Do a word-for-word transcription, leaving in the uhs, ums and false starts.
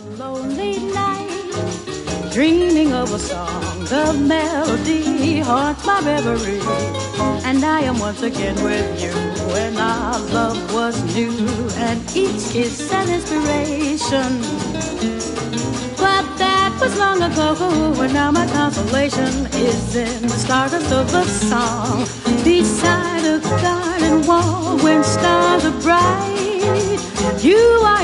lonely night, dreaming of a song, the melody haunts my memory, and I am once again with you when our love was new, and each kiss an inspiration. But that was long ago, and now my consolation is in the stardust of a song beside a garden wall when stars are bright. You are